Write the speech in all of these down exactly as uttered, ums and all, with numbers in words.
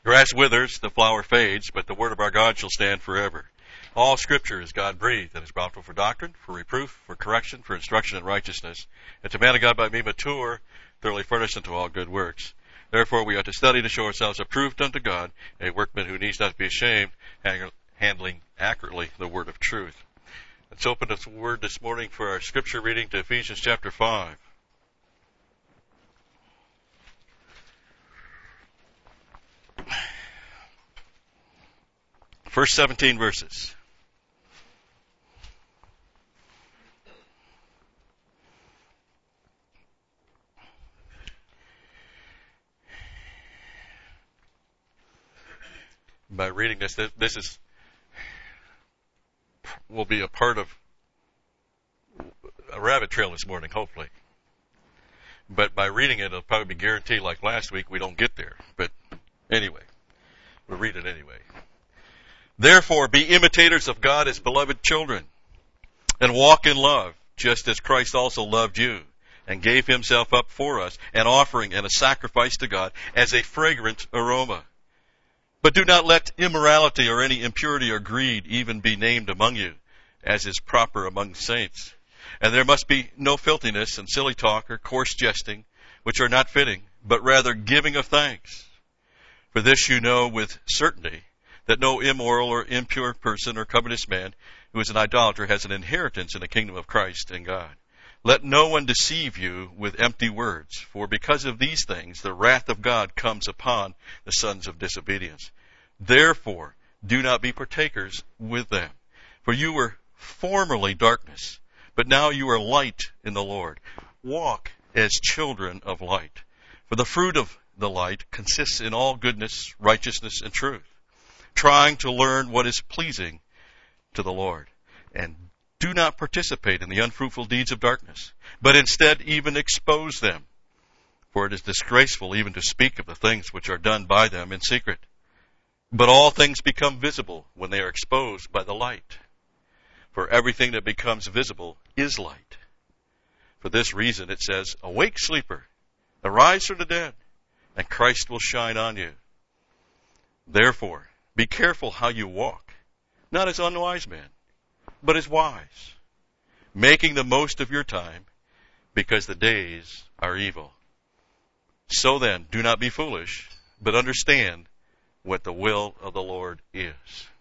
grass withers, the flower fades, but the word of our God shall stand forever. All Scripture is God-breathed and is profitable for doctrine, for reproof, for correction, for instruction in righteousness, and to man of God by me mature, thoroughly furnished unto all good works. Therefore we ought to study to show ourselves approved unto God, a workman who needs not to be ashamed, handling accurately the word of truth. Let's open this word this morning for our Scripture reading to Ephesians chapter five. First seventeen verses. By reading this, this is will be a part of a rabbit trail this morning, hopefully. But by reading it, it'll probably be guaranteed, like last week, we don't get there. But anyway, we'll read it anyway. Therefore, be imitators of God as beloved children, and walk in love, just as Christ also loved you, and gave himself up for us, an offering and a sacrifice to God as a fragrant aroma. But do not let immorality or any impurity or greed even be named among you, as is proper among saints. And there must be no filthiness and silly talk or coarse jesting, which are not fitting, but rather giving of thanks. For this you know with certainty, that no immoral or impure person or covetous man who is an idolater has an inheritance in the kingdom of Christ and God. Let no one deceive you with empty words, for because of these things the wrath of God comes upon the sons of disobedience. Therefore, do not be partakers with them. For you were formerly darkness, but now you are light in the Lord. Walk as children of light. For the fruit of the light consists in all goodness, righteousness, and truth, trying to learn what is pleasing to the Lord. And do not participate in the unfruitful deeds of darkness, but instead even expose them. For it is disgraceful even to speak of the things which are done by them in secret. But all things become visible when they are exposed by the light. For everything that becomes visible is light. For this reason it says, awake, sleeper, arise from the dead, and Christ will shine on you. Therefore, be careful how you walk, not as unwise men, but as wise, making the most of your time, because the days are evil. So then, do not be foolish, but understand what the will of the Lord is.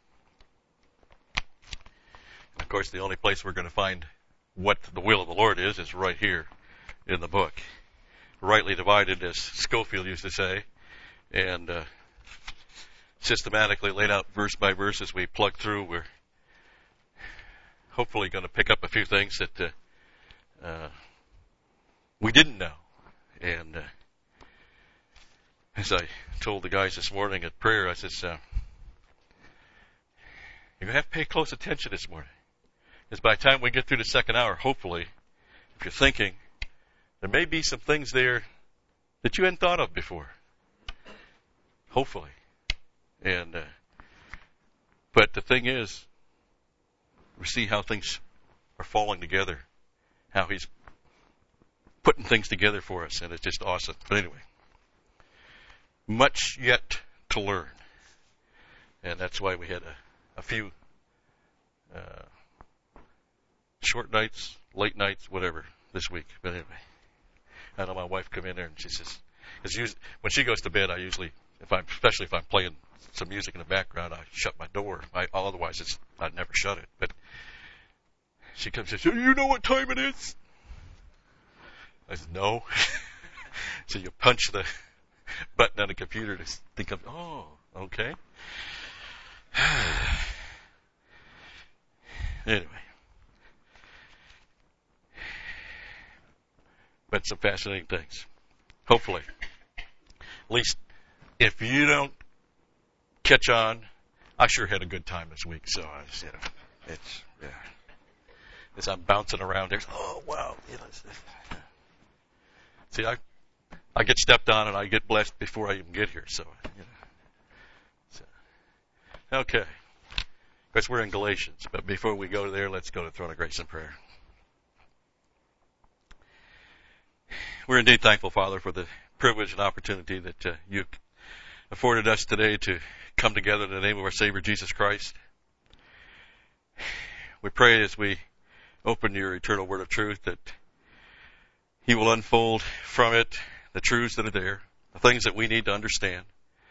And of course, the only place we're going to find what the will of the Lord is is right here in the book. Rightly divided, as Schofield used to say, and uh, systematically laid out verse by verse as we plug through. We're hopefully going to pick up a few things that uh, uh, we didn't know. And uh, as I told the guys this morning at prayer, I said, uh, you're going to have to pay close attention this morning. Because by the time we get through the second hour, hopefully, if you're thinking, there may be some things there that you hadn't thought of before. Hopefully. And uh, but the thing is, we see how things are falling together, how he's putting things together for us, and it's just awesome. But anyway, much yet to learn, and that's why we had a, a few uh, short nights, late nights, whatever, this week. But anyway, I know my wife come in there and she says, because when she goes to bed, I usually, if I'm, especially if I'm playing some music in the background, I shut my door. I, otherwise, it's, I'd never shut it. But she comes and says, you know what time it is? I said, no. So you punch the button on the computer to think of, oh, okay. Anyway. But some fascinating things. Hopefully. At least if you don't catch on, I sure had a good time this week. So I just, you know, it's, yeah. As I'm bouncing around there, oh, wow. You know, it's, see, I, I get stepped on and I get blessed before I even get here. So, you know. So, okay. Of course, we're in Galatians, but before we go there, let's go to the throne of grace and prayer. We're indeed thankful, Father, for the privilege and opportunity that uh, you afforded us today to come together in the name of our Savior Jesus Christ. We pray as we open your eternal word of truth that He will unfold from it the truths that are there, the things that we need to understand.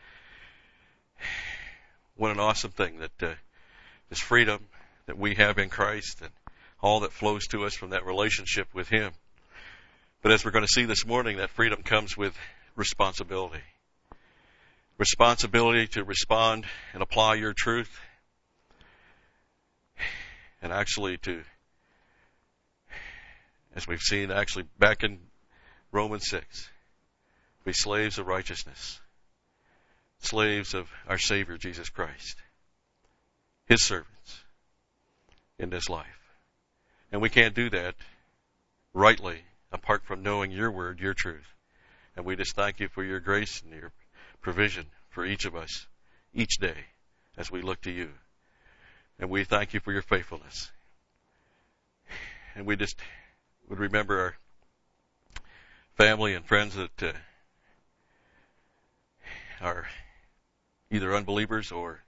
What an awesome thing that uh, this freedom that we have in Christ and all that flows to us from that relationship with Him. But as we're going to see this morning, that freedom comes with responsibility. Responsibility to respond and apply your truth, and actually to, as we've seen actually back in Romans six, be slaves of righteousness, slaves of our Savior Jesus Christ, His servants in this life. And we can't do that rightly apart from knowing your word, your truth. And we just thank you for your grace and your provision for each of us each day as we look to you. And we thank you for your faithfulness. And we just would remember our family and friends that uh, are either unbelievers or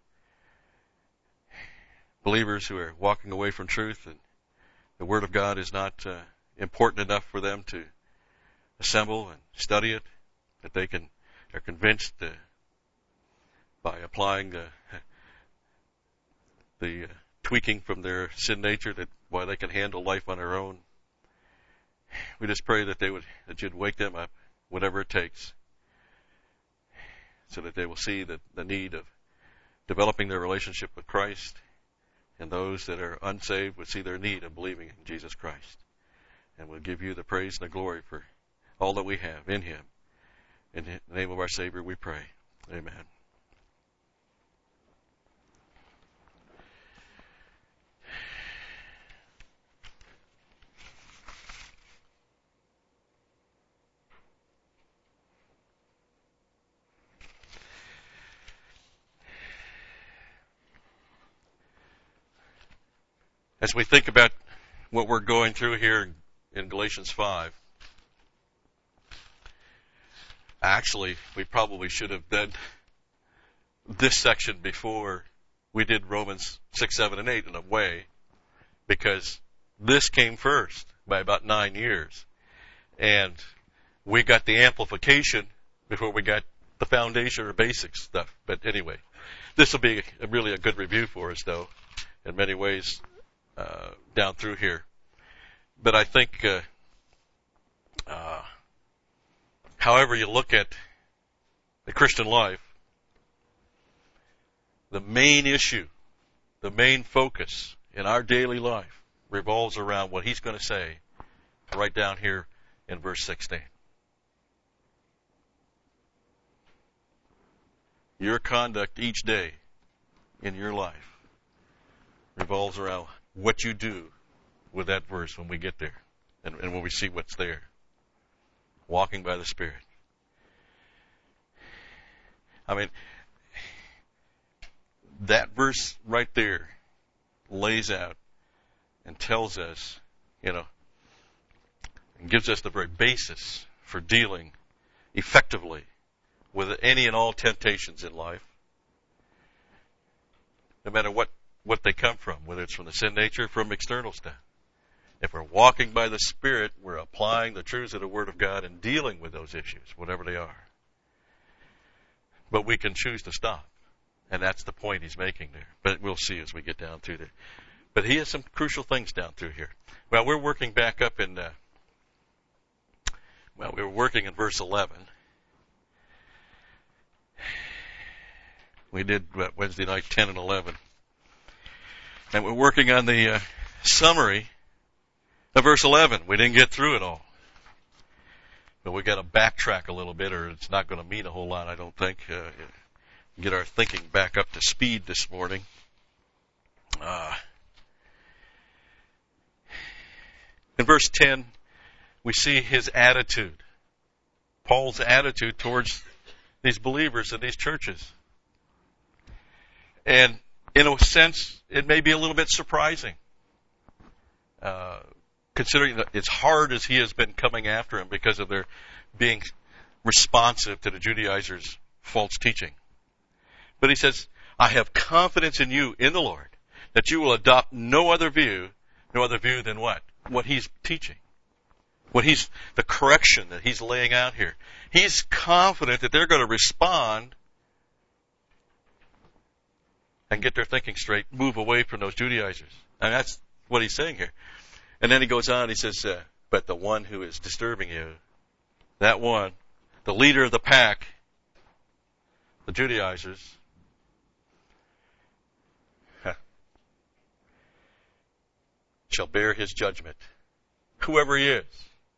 believers who are walking away from truth, and the Word of God is not uh, important enough for them to assemble and study it, that they can are convinced uh, by applying the the uh, tweaking from their sin nature that why they can handle life on their own. We just pray that they would that you'd wake them up, whatever it takes, so that they will see the, the need of developing their relationship with Christ, and those that are unsaved would see their need of believing in Jesus Christ. And we'll give you the praise and the glory for all that we have in Him. In the name of our Savior we pray. Amen. As we think about what we're going through here in Galatians five, actually, we probably should have done this section before we did Romans six, seven, and eight in a way, because this came first by about nine years. And we got the amplification before we got the foundation or basic stuff. But anyway, this will be a, really a good review for us, though, in many ways. Uh, down through here. But I think, uh, uh, however you look at the Christian life, the main issue, the main focus in our daily life revolves around what he's going to say right down here in verse sixteen. Your conduct each day in your life revolves around what you do with that verse when we get there and, and when we see what's there. Walking by the Spirit. I mean, that verse right there lays out and tells us, you know, and gives us the very basis for dealing effectively with any and all temptations in life, no matter what what they come from, whether it's from the sin nature or from external stuff. If we're walking by the Spirit, we're applying the truths of the Word of God and dealing with those issues, whatever they are. But we can choose to stop. And that's the point he's making there. But we'll see as we get down through there. But he has some crucial things down through here. Well, we're working back up in, uh, well, we were working in verse eleven. We did uh, Wednesday night ten and eleven. And we're working on the uh, summary of verse eleven. We didn't get through it all. But we got to backtrack a little bit, or it's not going to mean a whole lot, I don't think. Uh, get our thinking back up to speed this morning. Uh, in verse ten, we see his attitude. Paul's attitude towards these believers in these churches. And in a sense, it may be a little bit surprising, uh, considering that it's hard as he has been coming after him because of their being responsive to the Judaizers' false teaching But he says, I have confidence in you, in the Lord, that you will adopt no other view, no other view than what? What he's teaching. What he's, the correction that he's laying out here. He's confident that they're going to respond and get their thinking straight, move away from those Judaizers. And that's what he's saying here. And then he goes on, he says, uh, but the one who is disturbing you, that one, the leader of the pack, the Judaizers, huh, shall bear his judgment, whoever he is.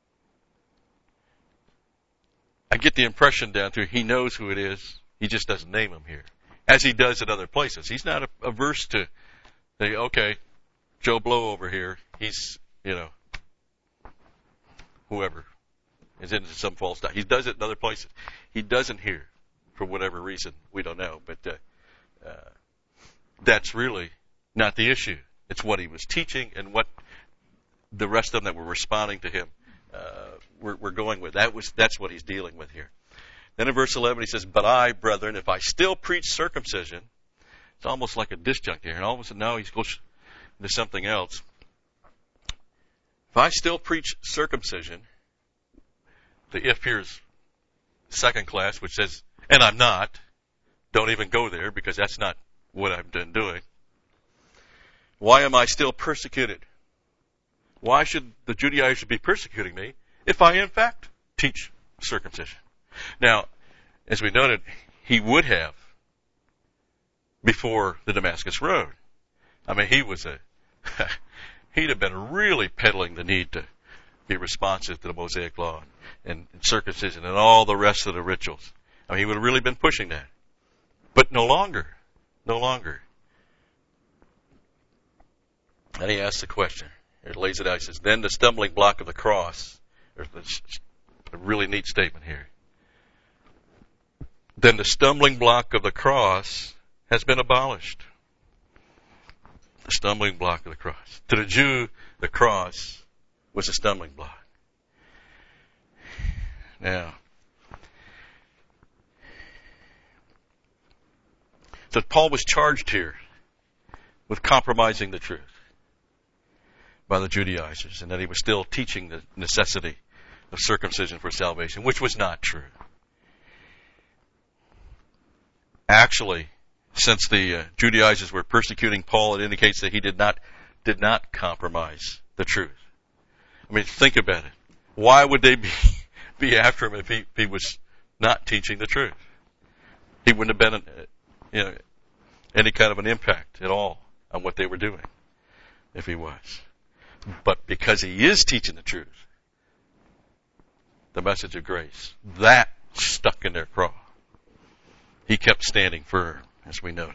I get the impression down through he knows who it is. He just doesn't name him here, as he does at other places. He's not averse to say, okay, Joe Blow over here, he's, you know, whoever is into some false doctrine. He does it in other places. He doesn't here, for whatever reason, we don't know. But uh, uh, that's really not the issue. It's what he was teaching and what the rest of them that were responding to him uh, were, were going with. That was that's what he's dealing with here. Then in verse eleven he says, but I, brethren, if I still preach circumcision, it's almost like a disjunct here. And all of a sudden now he goes into something else. If I still preach circumcision, the if here is second class, which says, and I'm not. Don't even go there because that's not what I've been doing. Why am I still persecuted? Why should the Judaizers be persecuting me if I in fact teach circumcision? Now, as we noted, he would have before the Damascus Road. I mean, he was a, he'd have been really peddling the need to be responsive to the Mosaic Law and, and circumcision and all the rest of the rituals. I mean, he would have really been pushing that. But no longer. No longer. And he asks the question. He lays it out. He says, then the stumbling block of the cross. There's a really neat statement here. Then the stumbling block of the cross has been abolished. The stumbling block of the cross. To the Jew, the cross was a stumbling block. Now, so Paul was charged here with compromising the truth by the Judaizers, and that he was still teaching the necessity of circumcision for salvation, which was not true. Actually, since the uh, Judaizers were persecuting Paul, it indicates that he did not did not compromise the truth. I mean, think about it. Why would they be be after him if he, if he was not teaching the truth? He wouldn't have been, you know, any kind of an impact at all on what they were doing if he was. But because he is teaching the truth, the message of grace, that stuck in their craw. He kept standing firm, as we noted.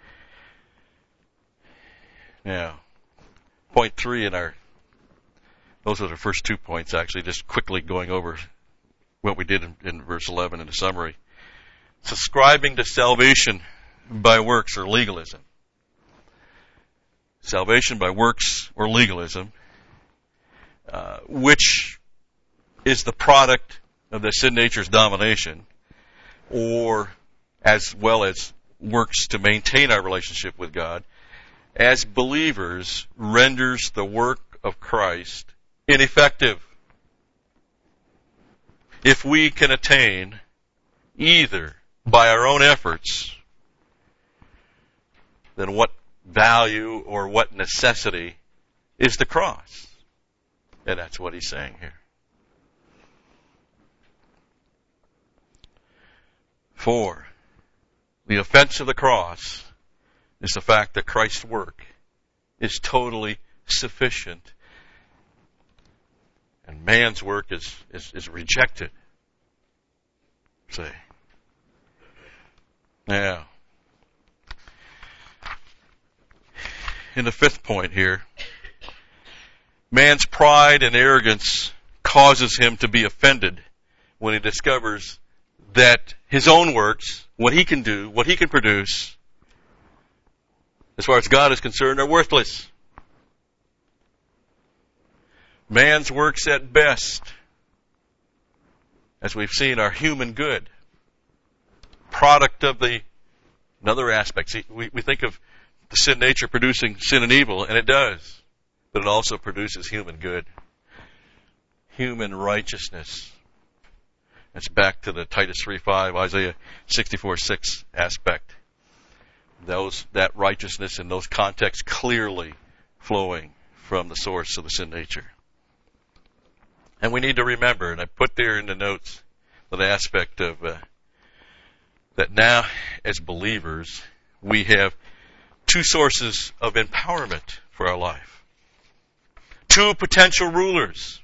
Now, point three in our, those are the first two points actually, just quickly going over what we did in, in verse eleven in the summary. Subscribing to salvation by works or legalism. Salvation by works or legalism, uh, which is the product of the sin nature's domination, or as well as works to maintain our relationship with God, as believers renders the work of Christ ineffective. If we can attain either by our own efforts, then what value or what necessity is the cross? And that's what he's saying here. Four, the offense of the cross is the fact that Christ's work is totally sufficient and man's work is, is, is rejected. See? Now, in the fifth point here, man's pride and arrogance causes him to be offended when he discovers that his own works, what he can do, what he can produce, as far as God is concerned, are worthless. Man's works at best, as we've seen, are human good, product of the Another aspect. See, we, we think of the sin nature producing sin and evil, and it does. But it also produces human good. Human righteousness. It's back to the Titus three five, Isaiah sixty-four six aspect. Those, that righteousness in those contexts clearly flowing from the source of the sin nature. And we need to remember, and I put there in the notes, the aspect of uh, that now as believers, we have two sources of empowerment for our life. Two potential rulers.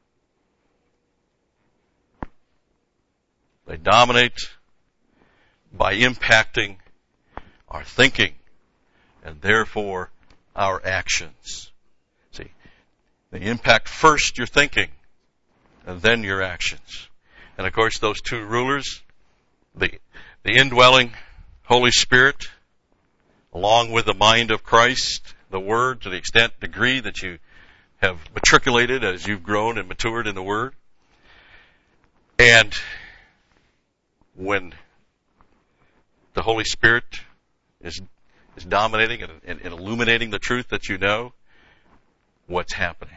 They dominate by impacting our thinking and therefore our actions. See, they impact first your thinking and then your actions. And of course those two rulers, the, the indwelling Holy Spirit, along with the mind of Christ, the Word, to the extent, degree that you have matriculated as you've grown and matured in the Word. And when the Holy Spirit is is dominating and, and, and illuminating the truth that you know, what's happening?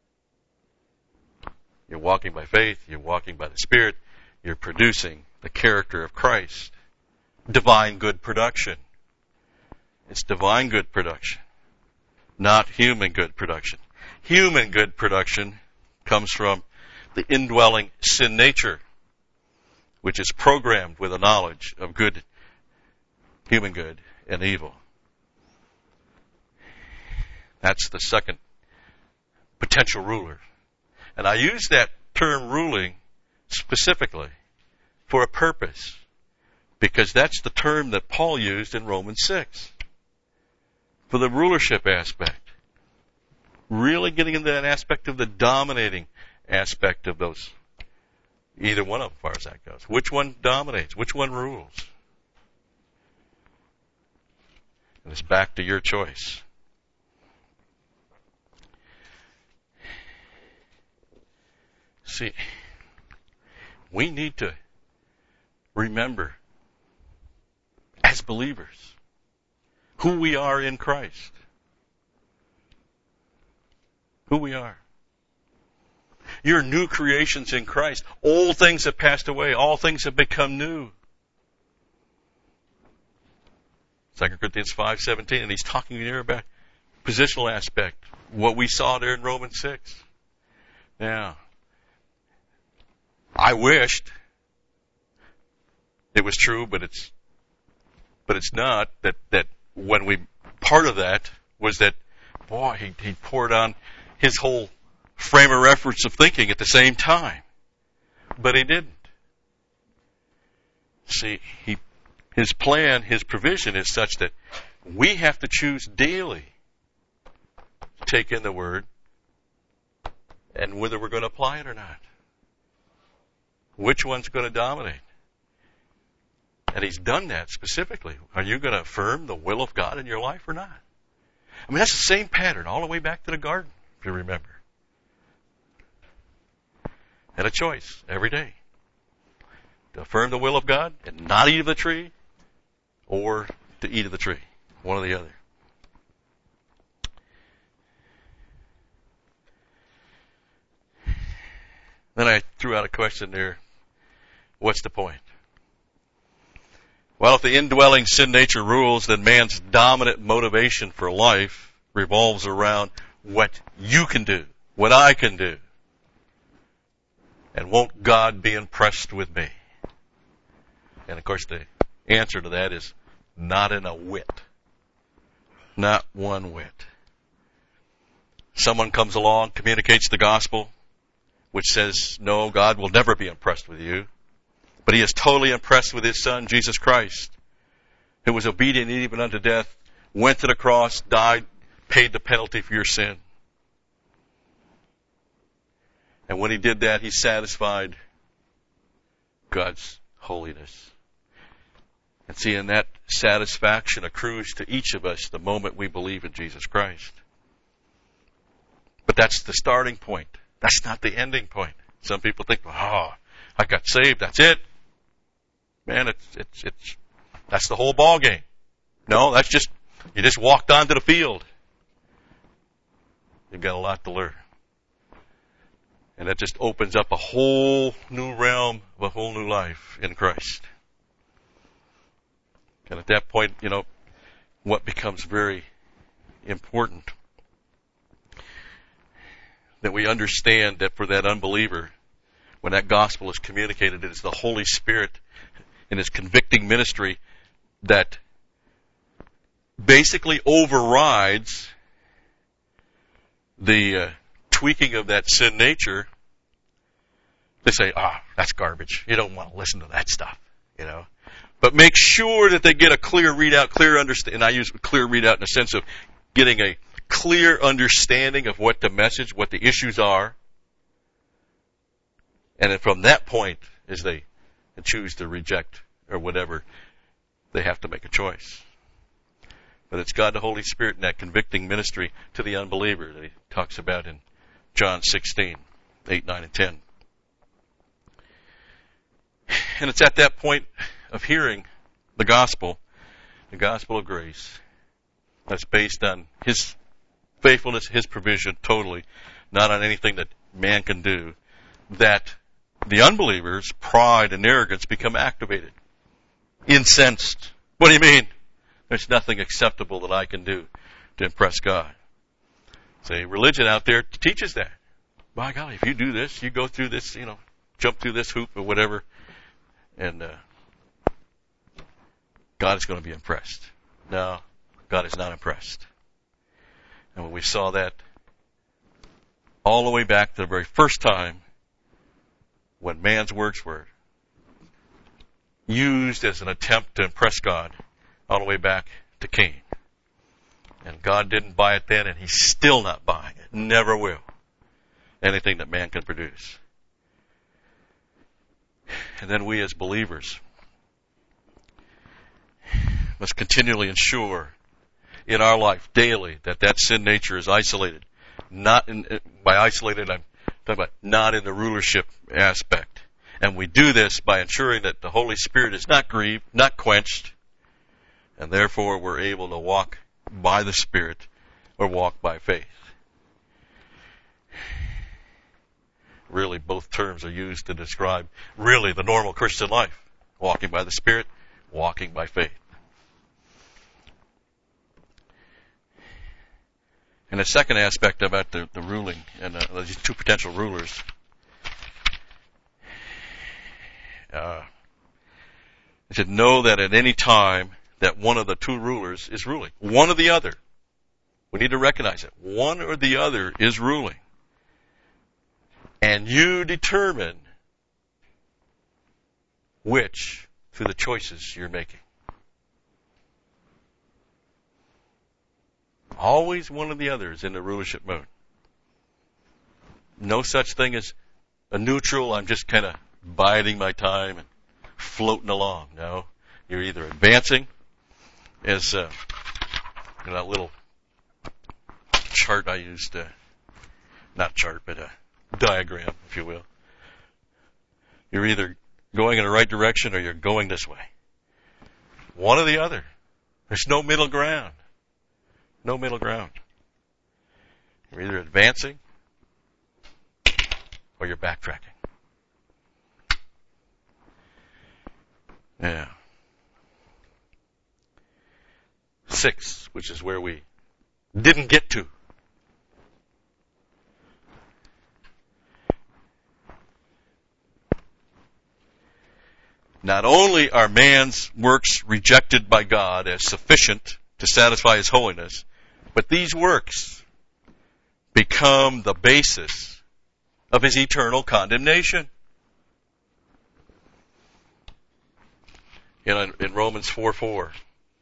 You're walking by faith, you're walking by the Spirit, you're producing the character of Christ. Divine good production. It's divine good production, not human good production. Human good production comes from the indwelling sin nature, which is programmed with a knowledge of good, human good, and evil. That's the second potential ruler. And I use that term ruling specifically for a purpose, because that's the term that Paul used in Romans six for the rulership aspect. Really getting into that aspect of the dominating aspect of those. Either one of them, as far as that goes. Which one dominates? Which one rules? And it's back to your choice. See, we need to remember, as believers, who we are in Christ. Who we are. You're new creations in Christ. Old things have passed away. All things have become new. Second Corinthians five seventeen, and he's talking here about positional aspect, what we saw there in Romans six. Now, I wished it was true, but it's but it's not, that, that when we, part of that was that, boy, he, he poured on his whole frame of reference of thinking at the same time. But he didn't. See, he, his plan, his provision is such that we have to choose daily to take in the Word and whether we're going to apply it or not. Which one's going to dominate? And he's done that specifically. Are you going to affirm the will of God in your life or not? I mean, that's the same pattern all the way back to the garden, if you remember. Had a choice every day to affirm the will of God and not eat of the tree, or to eat of the tree, one or the other. Then I threw out a question there. What's the point? Well, if the indwelling sin nature rules, then man's dominant motivation for life revolves around what you can do, what I can do. And won't God be impressed with me? And of course the answer to that is not in a whit. Not one whit. Someone comes along, communicates the gospel, which says, no, God will never be impressed with you. But he is totally impressed with his Son, Jesus Christ, who was obedient even unto death, went to the cross, died, paid the penalty for your sin. And when he did that, he satisfied God's holiness. And see, and that satisfaction accrues to each of us the moment we believe in Jesus Christ. But that's the starting point. That's not the ending point. Some people think, oh, I got saved, that's it. Man, it's, it's, it's, That's the whole ball game. No, that's just, you just walked onto the field. You've got a lot to learn. And that just opens up a whole new realm of a whole new life in Christ. And at that point, you know, what becomes very important, that we understand that for that unbeliever, when that gospel is communicated, it is the Holy Spirit in His convicting ministry that basically overrides the uh, tweaking of that sin nature. They say, ah, oh, that's garbage. You don't want to listen to that stuff, you know. But make sure that they get a clear readout, clear understanding. And I use clear readout in the sense of getting a clear understanding of what the message, what the issues are. And then from that point, as they choose to reject or whatever, they have to make a choice. But it's God the Holy Spirit in that convicting ministry to the unbeliever that He talks about in John sixteen, eight, nine, and ten. And it's at that point of hearing the gospel, the gospel of grace, that's based on His faithfulness, His provision, totally, not on anything that man can do, that the unbeliever's pride and arrogance become activated, incensed. What do you mean? There's nothing acceptable that I can do to impress God. Say, religion out there teaches that. By golly, if you do this, you go through this, you know, jump through this hoop or whatever, and uh, God is going to be impressed. No, God is not impressed. And when we saw that all the way back to the very first time when man's works were used as an attempt to impress God, all the way back to Cain. And God didn't buy it then, and He's still not buying it. Never will. Anything that man can produce. And then we as believers must continually ensure in our life daily that that sin nature is isolated. Not in, by isolated, I'm talking about not in the rulership aspect. And we do this by ensuring that the Holy Spirit is not grieved, not quenched, and therefore we're able to walk by the Spirit or walk by faith. Really, both terms are used to describe really the normal Christian life. Walking by the Spirit, walking by faith. And the second aspect about the, the ruling, and uh, these two potential rulers, uh, is to know that at any time that one of the two rulers is ruling. One or the other. We need to recognize it. One or the other is ruling. And you determine which through the choices you're making. Always one or the other is in the rulership mode. No such thing as a neutral, I'm just kind of biding my time and floating along. No. You're either advancing, as uh, in that little chart I used, uh, not chart, but a diagram, if you will. You're either going in the right direction or you're going this way. One or the other. There's no middle ground. No middle ground. You're either advancing or you're backtracking. Yeah. Six, which is where we didn't get to. Not only are man's works rejected by God as sufficient to satisfy His holiness, but these works become the basis of His eternal condemnation. You know, in Romans four four.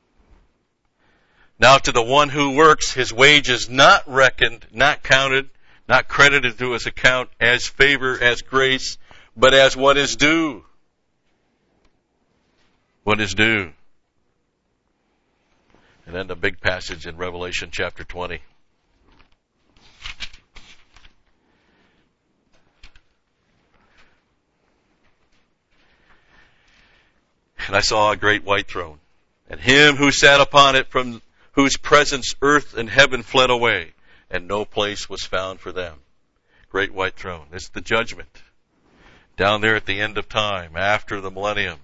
Now to the one who works, his wage is not reckoned, not counted, not credited to his account as favor, as grace, but as what is due. What is due. And then the big passage in Revelation chapter twenty. And I saw a great white throne. and him who sat upon it, from whose presence earth and heaven fled away, and no place was found for them. Great white throne. This is the judgment. Down there at the end of time, after the millennium.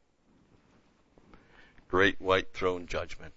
Great white throne judgment.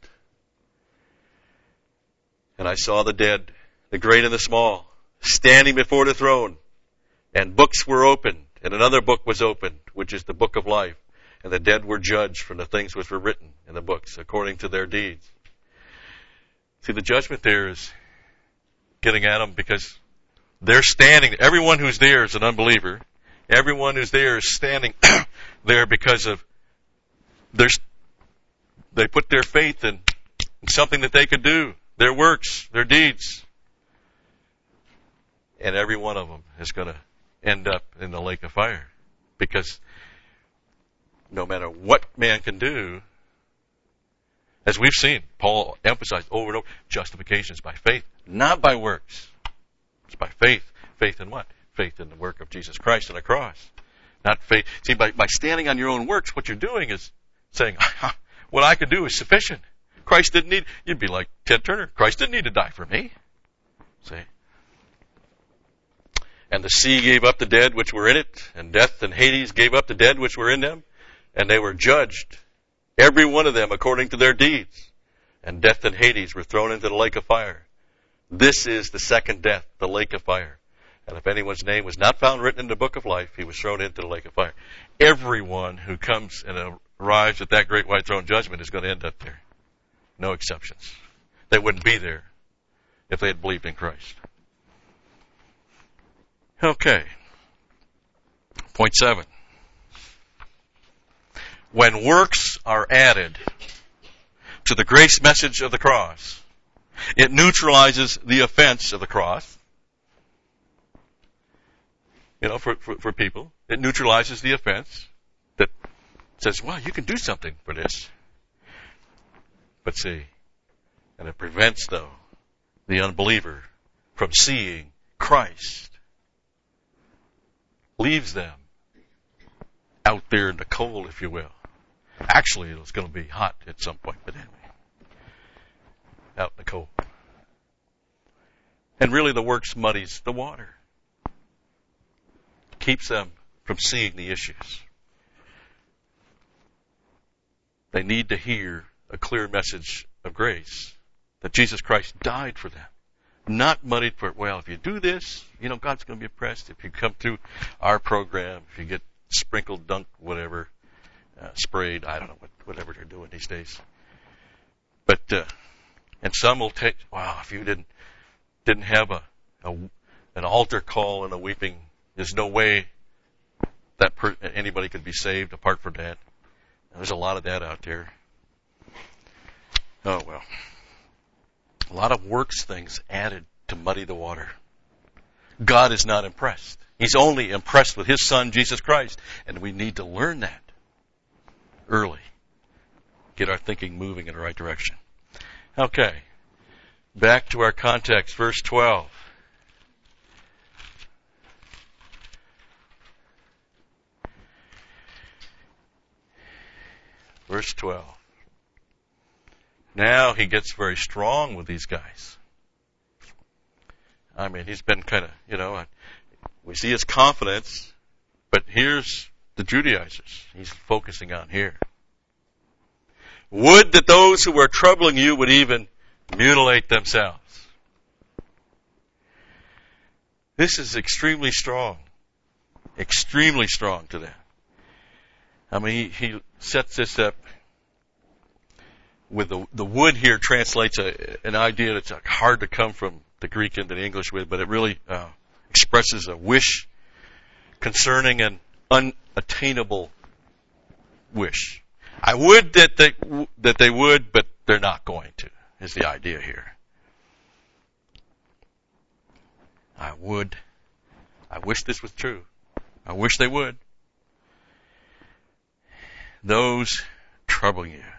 And I saw the dead, the great and the small, standing before the throne, and books were opened, and another book was opened, which is the book of life. And the dead were judged from the things which were written in the books, according to their deeds. See, the judgment there is getting at them because they're standing. Everyone who's there is an unbeliever. Everyone who's there is standing there because of their, they put their faith in, in something that they could do, their works, their deeds. And every one of them is going to end up in the lake of fire because no matter what man can do, as we've seen, Paul emphasized over and over, justification is by faith, not by works. It's by faith. Faith in what? Faith in the work of Jesus Christ on the cross. Not faith. See, by, by standing on your own works, what you're doing is saying, what I could do is sufficient. Christ didn't need, you'd be like Ted Turner, Christ didn't need to die for me. See? And the sea gave up the dead which were in it, and death and Hades gave up the dead which were in them. And they were judged, every one of them, according to their deeds. And death and Hades were thrown into the lake of fire. This is the second death, the lake of fire. And if anyone's name was not found written in the book of life, he was thrown into the lake of fire. Everyone who comes and arrives at that great white throne judgment is going to end up there. No exceptions. They wouldn't be there if they had believed in Christ. Okay. Point seven. When works are added to the grace message of the cross, it neutralizes the offense of the cross. You know, for, for, for people, it neutralizes the offense that says, well, you can do something for this. But see, and it prevents, though, the unbeliever from seeing Christ. Leaves them out there in the cold, if you will. Actually, it was going to be hot at some point, but anyway, out in the cold. And really the works muddies the water. Keeps them from seeing the issues. They need to hear a clear message of grace, that Jesus Christ died for them. Not muddied for, well, if you do this, you know, God's going to be impressed. If you come through our program, if you get sprinkled, dunked, whatever, uh, sprayed, I don't know, what, whatever they're doing these days. But, uh, and some will take, wow, if you didn't, didn't have a, a an altar call and a weeping, there's no way that per, anybody could be saved apart from that. There's a lot of that out there. Oh, well. A lot of works things added to muddy the water. God is not impressed. He's only impressed with His Son, Jesus Christ. And we need to learn that early. Get our thinking moving in the right direction. Okay. Back to our context, verse twelve. Verse twelve. Now he gets very strong with these guys. I mean, he's been kind of, you know, we see his confidence, but here's the Judaizers he's focusing on here. Would that those who are troubling you would even mutilate themselves. This is extremely strong. Extremely strong to them. I mean, he, he sets this up with the, the wood here translates a, an idea that's hard to come from the Greek into the English with, but it really uh, expresses a wish concerning an unattainable wish. I would that they, that they would, but they're not going to, is the idea here. I would. I wish this was true. I wish they would. Those troubling you.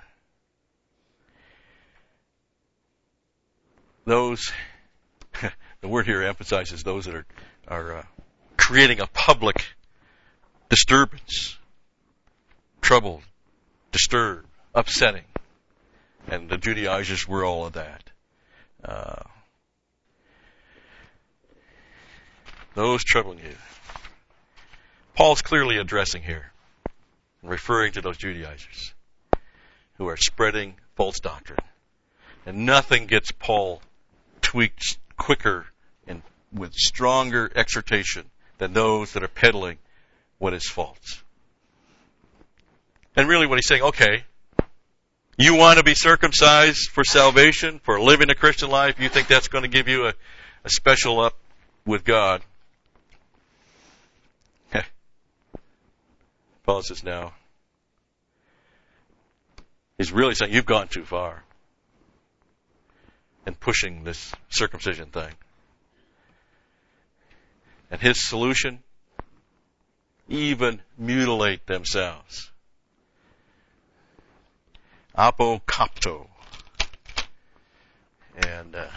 Those, the word here emphasizes those that are, are uh, creating a public disturbance, troubled, disturbed, upsetting. And the Judaizers were all of that. Uh, those troubling you. Paul's clearly addressing here, referring to those Judaizers who are spreading false doctrine. And nothing gets Paul tweaked quicker and with stronger exhortation than those that are peddling what is false. And really what he's saying, okay, you want to be circumcised for salvation, for living a Christian life, you think that's going to give you a, a special up with God. Paul says, no. He's really saying, you've gone too far in pushing this circumcision thing. And his solution, even mutilate themselves. Apokopto. And uh,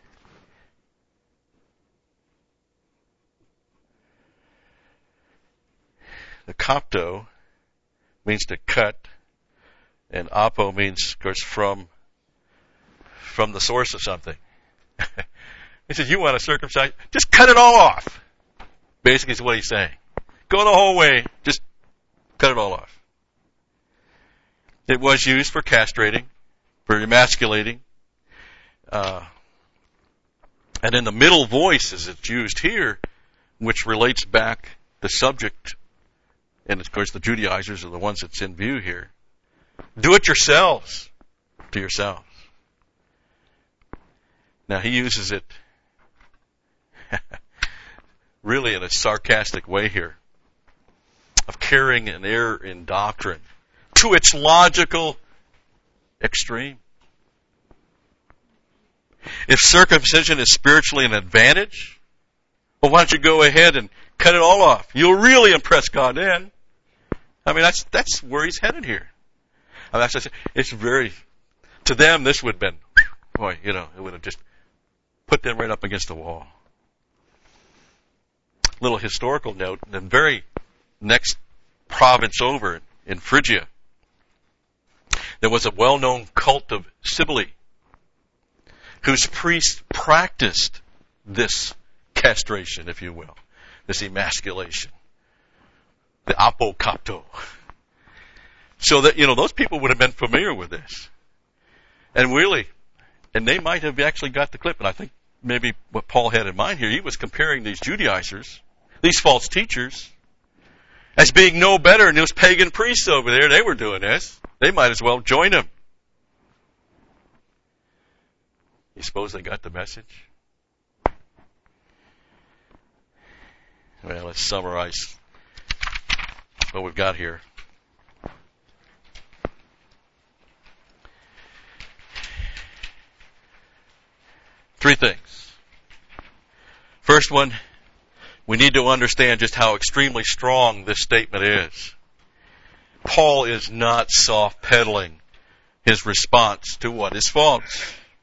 the kopto means to cut, and apo means, of course, from from the source of something. He says, you want to circumcise, just cut it all off. Basically is what he's saying. Go the whole way, just cut it all off. It was used for castrating, for emasculating. Uh, and in the middle voice, as it's used here, which relates back the subject, and of course the Judaizers are the ones that's in view here. Do it yourselves, to yourselves. Now he uses it really in a sarcastic way here, of carrying an error in doctrine to its logical extreme. If circumcision is spiritually an advantage, well, why don't you go ahead and cut it all off? You'll really impress God then. I mean, that's that's where he's headed here. I mean, that's, it's very, to them, this would have been, boy, you know, it would have just put them right up against the wall. Little historical note, the very next province over in Phrygia, there was a well-known cult of Cybele, whose priests practiced this castration, if you will, this emasculation, the apokopto. So that, you know, those people would have been familiar with this. And really, and they might have actually got the clip, and I think maybe what Paul had in mind here, he was comparing these Judaizers, these false teachers, as being no better than those pagan priests over there. They were doing this. They might as well join them. You suppose they got the message? Well, let's summarize what we've got here. Three things. First one, we need to understand just how extremely strong this statement is. Paul is not soft-pedaling his response to what is false.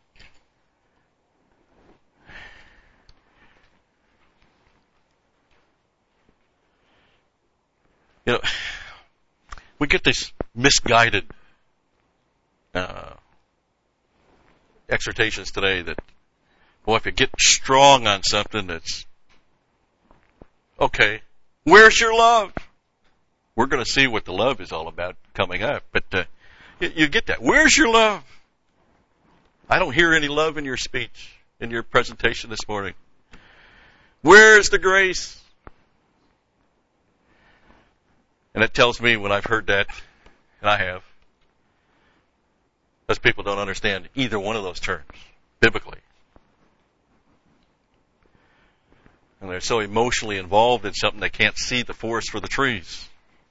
You know, we get these misguided uh, exhortations today that, well, if you get strong on something, that's okay. Where's your love? We're going to see what the love is all about coming up, but uh, you, you get that. Where's your love? I don't hear any love in your speech, in your presentation this morning. Where's the grace? And it tells me when I've heard that, and I have, those people don't understand either one of those terms, biblically. And they're so emotionally involved in something they can't see the forest for the trees.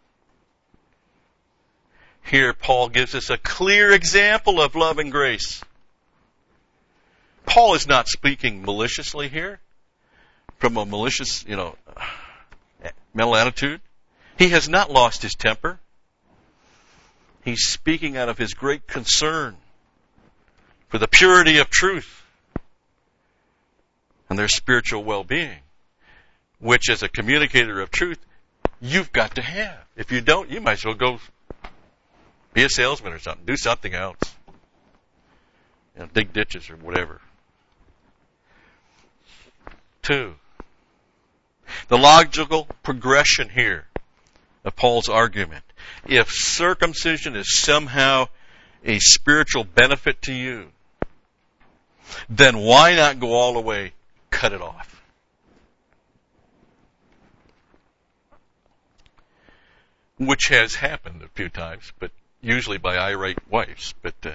Here, Paul gives us a clear example of love and grace. Paul is not speaking maliciously here, from a malicious, you know, mental attitude. He has not lost his temper. He's speaking out of his great concern for the purity of truth and their spiritual well-being, which as a communicator of truth, you've got to have. If you don't, you might as well go be a salesman or something. Do something else. dig ditches or whatever. Two, the logical progression here of Paul's argument. If circumcision is somehow a spiritual benefit to you, then why not go all the way, cut it off? Which has happened a few times, but usually by irate wives. But uh,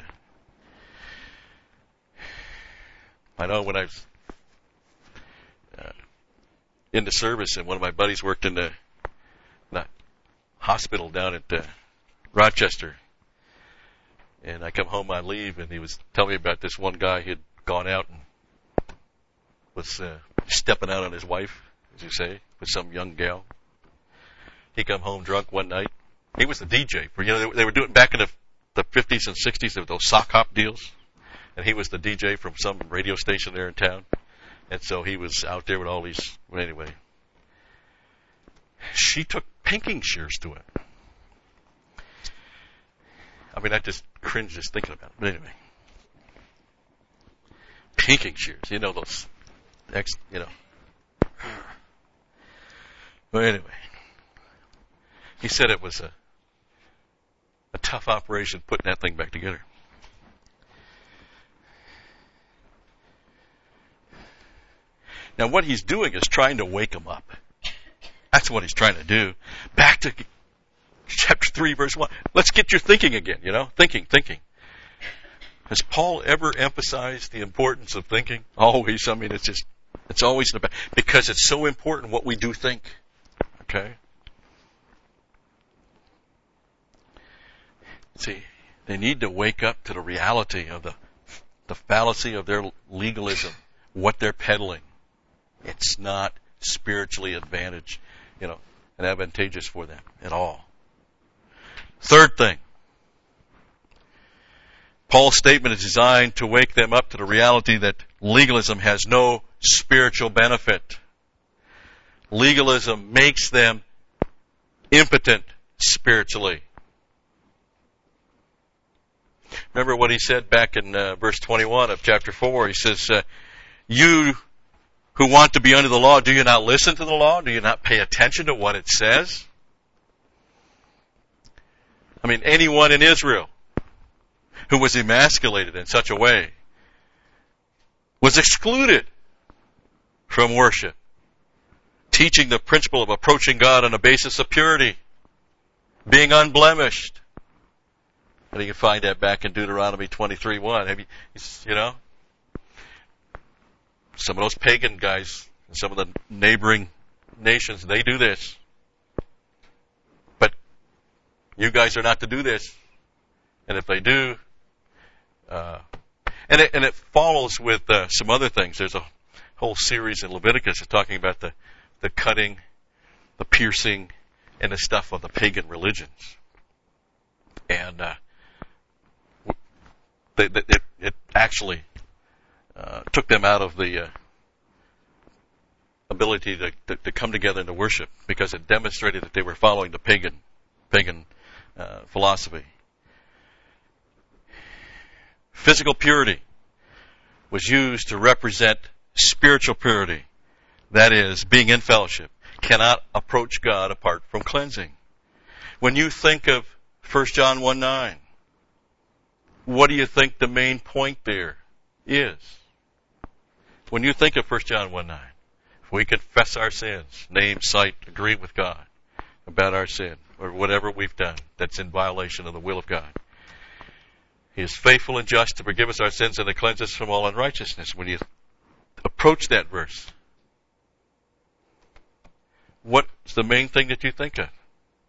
I know when I was uh, in the service, and one of my buddies worked in the, the hospital down at uh, Rochester, and I come home on leave, and he was telling me about this one guy who had gone out and was uh, stepping out on his wife, as you say, with some young gal. He come home drunk one night. He was the D J. For, you know, they, they were doing back in the, the fifties and sixties, there were those sock hop deals. And he was the D J from some radio station there in town. And so he was out there with all these, well, anyway. She took pinking shears to him. I mean, I just cringe just thinking about it. But anyway. Pinking shears. You know those, ex, you know. But anyway. He said it was a, a tough operation putting that thing back together. Now what he's doing is trying to wake him up. That's what he's trying to do. Back to chapter three, verse one. Let's get your thinking again, you know? Thinking, thinking. Has Paul ever emphasized the importance of thinking? Always. I mean, it's just, it's always in the back. Because it's so important what we do think. Okay? See, they need to wake up to the reality of the, the fallacy of their legalism, what they're peddling. It's not spiritually advantage, you know, and advantageous for them at all. Third thing, Paul's statement is designed to wake them up to the reality that legalism has no spiritual benefit. Legalism makes them impotent spiritually. Remember what he said back in uh, verse twenty-one of chapter four. He says, uh, you who want to be under the law, do you not listen to the law? Do you not pay attention to what it says? I mean, anyone in Israel who was emasculated in such a way was excluded from worship, teaching the principle of approaching God on a basis of purity, being unblemished. And you can find that back in Deuteronomy twenty-three one. Have you, you know, some of those pagan guys, some of the neighboring nations, they do this. But you guys are not to do this. And if they do, uh, and it, and it follows with uh, some other things. There's a whole series in Leviticus of talking about the, the cutting, the piercing, and the stuff of the pagan religions. And uh, they, they, it, it actually uh, took them out of the uh, ability to, to, to come together and to worship, because it demonstrated that they were following the pagan pagan uh, philosophy. Physical purity was used to represent spiritual purity. That is, being in fellowship. Cannot approach God apart from cleansing. When you think of First John one nine, what do you think the main point there is? When you think of First John one nine, if we confess our sins, name, cite, agree with God about our sin, or whatever we've done that's in violation of the will of God, He is faithful and just to forgive us our sins and to cleanse us from all unrighteousness. When you approach that verse, what's the main thing that you think of?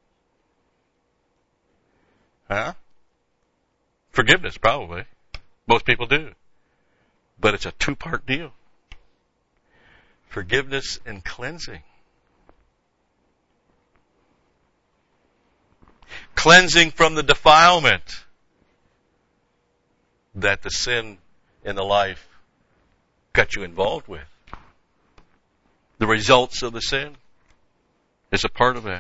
Huh? Forgiveness, probably. Most people do. But it's a two-part deal. Forgiveness and cleansing. Cleansing from the defilement that the sin in the life got you involved with. The results of the sin is a part of that.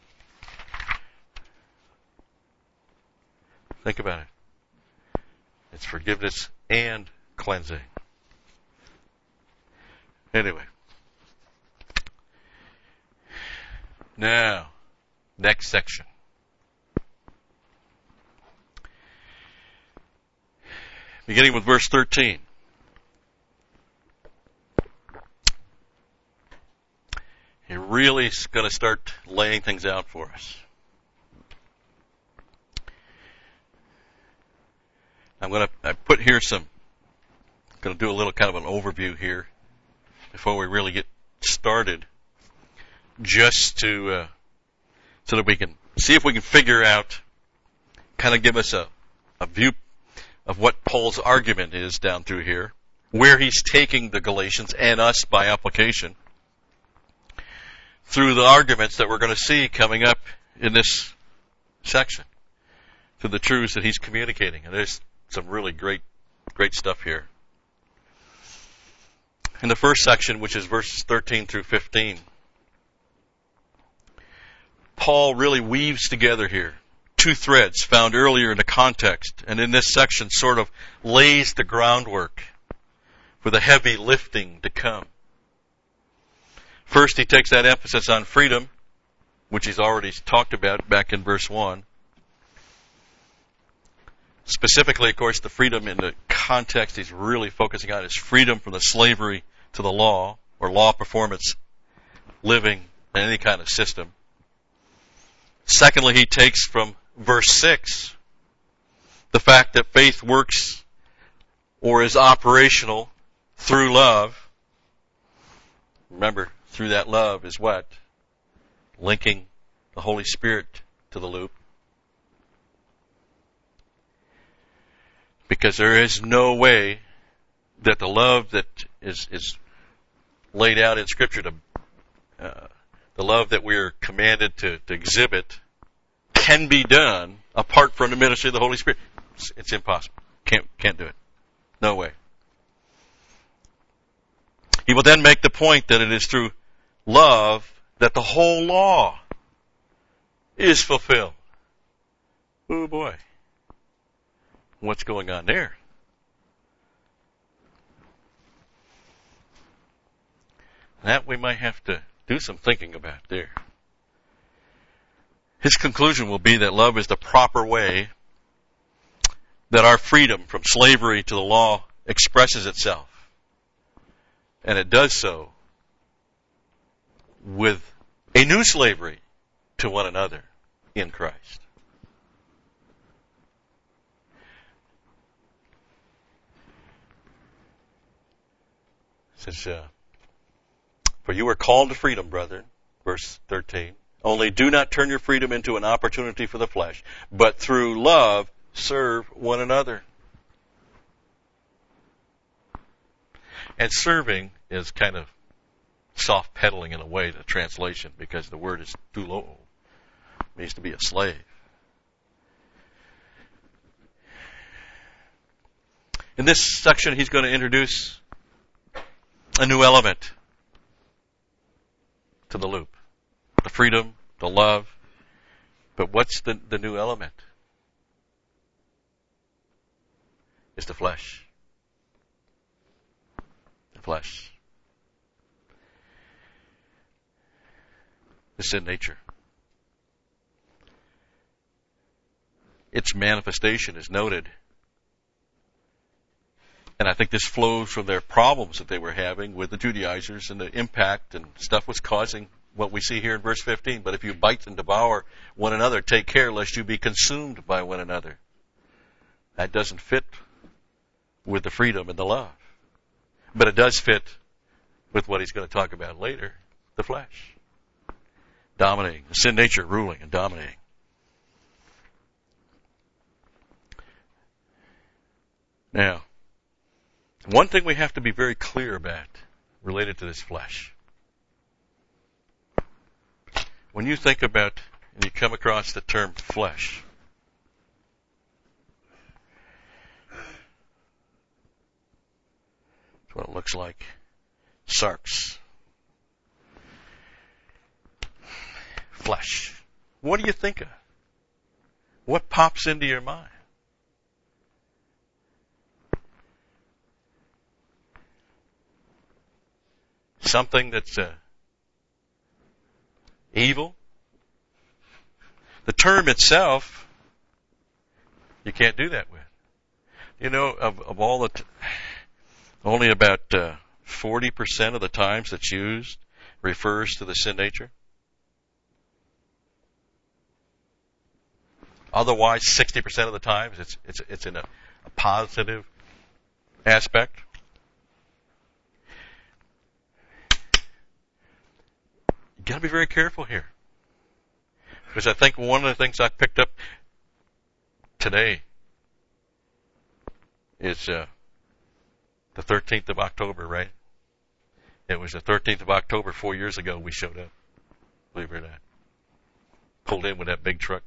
Think about it. It's forgiveness and cleansing. Anyway. Now, next section. Beginning with verse thirteen. He really is going to start laying things out for us. I'm going to I put here some, I'm going to do a little kind of an overview here before we really get started, just to, uh, so that we can see if we can figure out, kind of give us a, a view of what Paul's argument is down through here, where he's taking the Galatians and us by application, through the arguments that we're going to see coming up in this section, through the truths that he's communicating. And there's some really great, great stuff here. In the first section, which is verses thirteen through fifteen, Paul really weaves together here two threads found earlier in the context, and in this section sort of lays the groundwork for the heavy lifting to come. First, he takes that emphasis on freedom, which he's already talked about back in verse one. Specifically, of course, the freedom in the context he's really focusing on is freedom from the slavery to the law, or law performance living in any kind of system. Secondly, he takes from verse six the fact that faith works or is operational through love. Remember, through that love is what? Linking the Holy Spirit to the loop. Because there is no way that the love that is, is laid out in Scripture, to, uh, the love that we're commanded to, to exhibit, can be done apart from the ministry of the Holy Spirit. It's, it's impossible. Can't, can't do it. No way. He will then make the point that it is through love that the whole law is fulfilled. Oh boy. What's going on there? That we might have to do some thinking about there. His conclusion will be that love is the proper way that our freedom from slavery to the law expresses itself. And it does so with a new slavery to one another in Christ. It says, uh, for you are called to freedom, brethren, verse thirteen. Only do not turn your freedom into an opportunity for the flesh, but through love serve one another. And serving is kind of soft pedaling in a way, the translation, because the word is doulo. It means to be a slave. In this section, he's going to introduce a new element to the loop. The freedom, the love. But what's the, the new element? It's the flesh. The flesh. The sin nature. Its manifestation is noted. And I think this flows from their problems that they were having with the Judaizers, and the impact and stuff was causing what we see here in verse fifteen. But if you bite and devour one another, take care lest you be consumed by one another. That doesn't fit with the freedom and the love. But it does fit with what he's going to talk about later, the flesh. Dominating, the sin nature ruling and dominating. Now, one thing we have to be very clear about related to this flesh. When you think about and you come across the term flesh, that's what it looks like. Sarx. Flesh. What do you think of? What pops into your mind? something that's uh, evil. The term itself, you can't do that with. You know, of, of all the, t- only about uh, forty percent of the times that's used refers to the sin nature. Otherwise, sixty percent of the times it's it's it's in a, a positive aspect. You got to be very careful here, because I think one of the things I picked up today is uh, the thirteenth of October, right? It was the thirteenth of October four years ago we showed up. Believe it or not, pulled in with that big truck.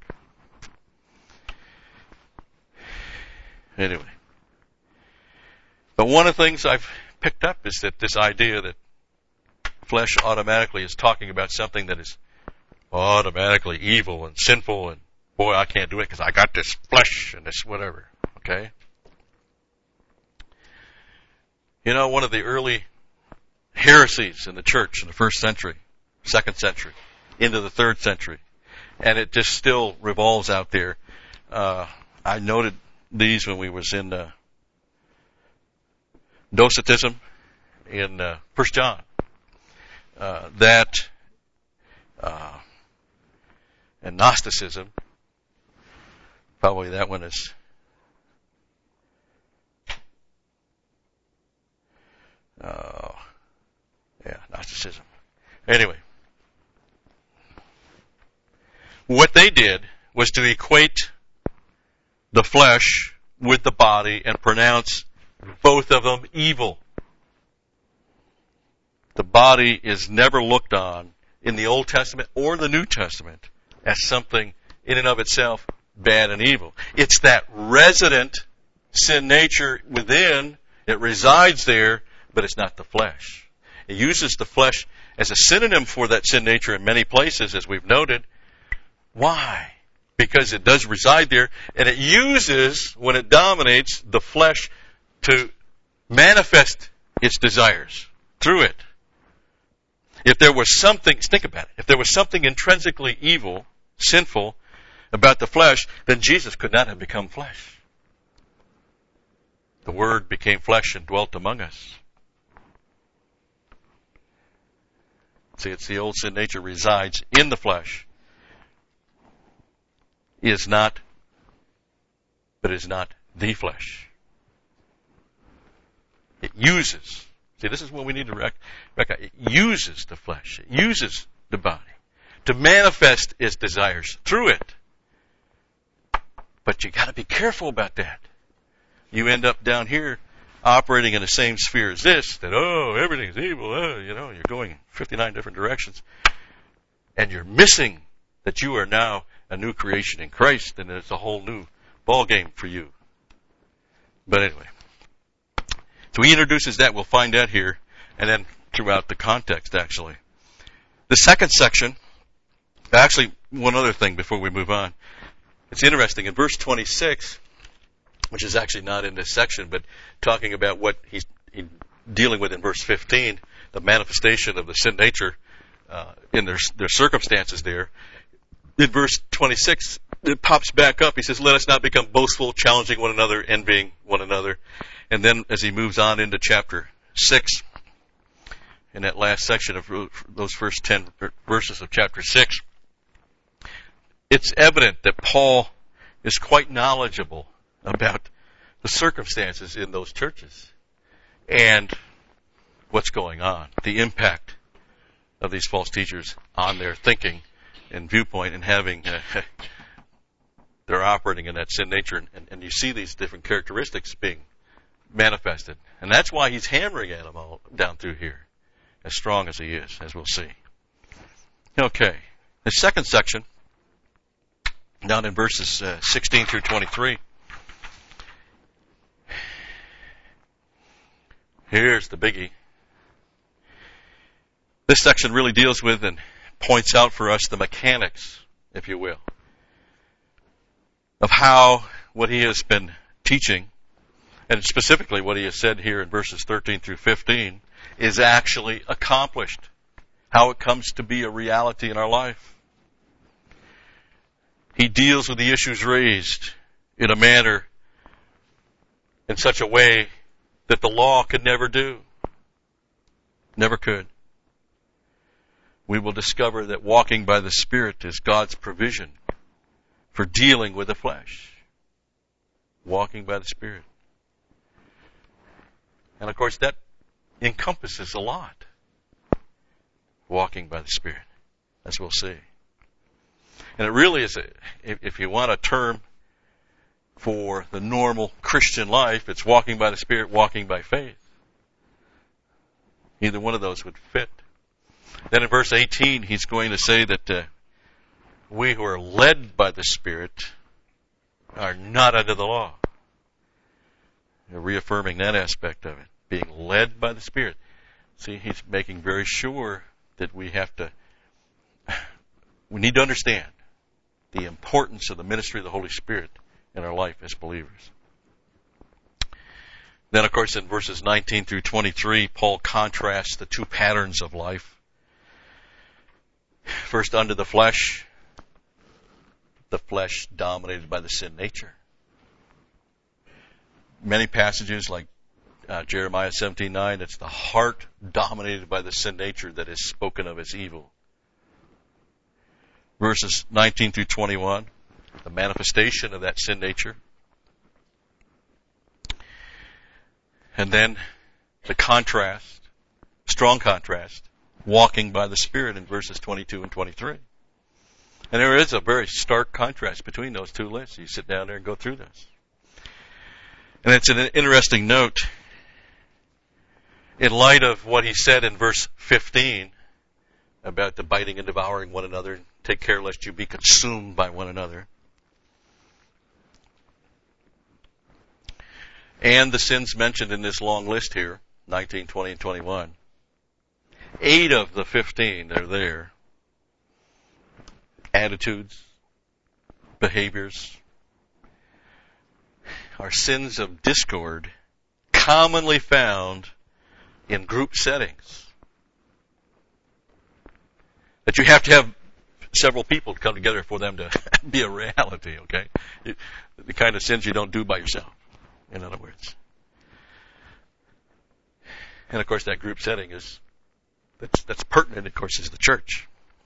Anyway, but one of the things I've picked up is that this idea that flesh automatically is talking about something that is automatically evil and sinful, and boy, I can't do it because I got this flesh and this whatever, okay? You know, one of the early heresies in the church in the first century, second century, into the third century, and it just still revolves out there. Uh, I noted these when we was in uh, Docetism in uh, First John. Uh, that uh, and Gnosticism, probably that one is uh, yeah, Gnosticism. Anyway, what they did was to equate the flesh with the body and pronounce both of them evil. The body is never looked on in the Old Testament or the New Testament as something in and of itself bad and evil. It's that resident sin nature within, it resides there, but it's not the flesh. It uses the flesh as a synonym for that sin nature in many places, as we've noted. Why? Because it does reside there, and it uses, when it dominates, the flesh to manifest its desires through it. If there was something, think about it, if there was something intrinsically evil, sinful, about the flesh, then Jesus could not have become flesh. The Word became flesh and dwelt among us. See, it's the old sin nature resides in the flesh. Is not, but is not the flesh. It uses. See, this is what we need to rec- recognize. It uses the flesh. It uses the body to manifest its desires through it. But you got to be careful about that. You end up down here operating in the same sphere as this, that, oh, everything's evil, oh, you know, you're going in fifty-nine different directions. And you're missing that you are now a new creation in Christ, and it's a whole new ball game for you. But anyway, so he introduces that. We'll find that here, and then throughout the context, actually. The second section, actually, one other thing before we move on. It's interesting. In verse twenty-six, which is actually not in this section, but talking about what he's dealing with in verse fifteen, the manifestation of the sin nature uh, in their, their circumstances there. In verse twenty-six, it pops back up. He says, let us not become boastful, challenging one another, envying one another. And then as he moves on into chapter six, in that last section of those first ten verses of chapter six, it's evident that Paul is quite knowledgeable about the circumstances in those churches and what's going on, the impact of these false teachers on their thinking and viewpoint, and having uh, they're operating in that sin nature, and, and, and you see these different characteristics being manifested, and that's why he's hammering at them all down through here, as strong as he is, as we'll see. Okay, the second section, down in verses uh, sixteen through twenty-three. Here's the biggie. This section really deals with and points out for us the mechanics, if you will, of how what he has been teaching, and specifically what he has said here in verses thirteen through fifteen, is actually accomplished, how it comes to be a reality in our life. He deals with the issues raised in a manner, in such a way that the law could never do. Never could. We will discover that walking by the Spirit is God's provision for dealing with the flesh. Walking by the Spirit. And of course that encompasses a lot. Walking by the Spirit, as we'll see. And it really is, a, if, if you want a term for the normal Christian life, it's walking by the Spirit, walking by faith. Either one of those would fit. Then in verse eighteen, he's going to say that uh, we who are led by the Spirit are not under the law. You're reaffirming that aspect of it, being led by the Spirit. See, he's making very sure that we have to, we need to understand the importance of the ministry of the Holy Spirit in our life as believers. Then, of course, in verses nineteen through twenty-three, Paul contrasts the two patterns of life. First, under the flesh, the flesh dominated by the sin nature. Many passages like uh, Jeremiah seventeen nine, it's the heart dominated by the sin nature that is spoken of as evil. Verses nineteen through twenty-one, the manifestation of that sin nature. And then the contrast, strong contrast, walking by the Spirit in verses twenty-two and twenty-three. And there is a very stark contrast between those two lists. You sit down there and go through this. And it's an interesting note in light of what he said in verse fifteen about the biting and devouring one another. Take care lest you be consumed by one another. And the sins mentioned in this long list here, nineteen, twenty, and twenty-one. Eight of the fifteen are there. Attitudes, behaviors, are sins of discord commonly found in group settings. That you have to have several people to come together for them to be a reality, okay? The kind of sins you don't do by yourself, in other words. And of course that group setting is, that's, that's pertinent, of course, is the church.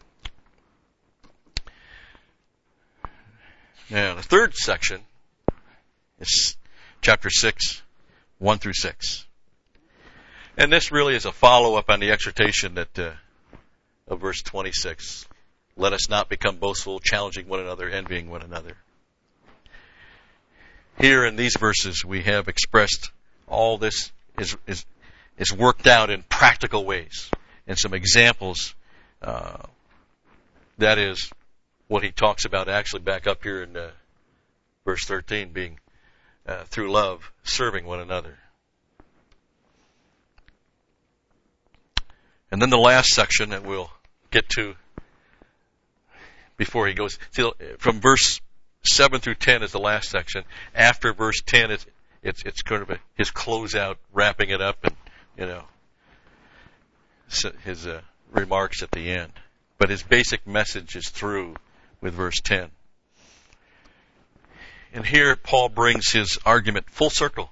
Now, the third section is chapter six, one through six. And this really is a follow-up on the exhortation that uh, of verse twenty-six. Let us not become boastful, challenging one another, envying one another. Here in these verses, we have expressed all this is is, is worked out in practical ways, and some examples. Uh, that is what he talks about actually back up here in uh, verse thirteen, being uh, through love, serving one another. And then the last section that we'll get to before he goes, see, from verse seven through ten is the last section. After verse ten, it's it's it's kind of a, his closeout, wrapping it up, and you know his uh, remarks at the end. But his basic message is through with verse ten. And here Paul brings his argument full circle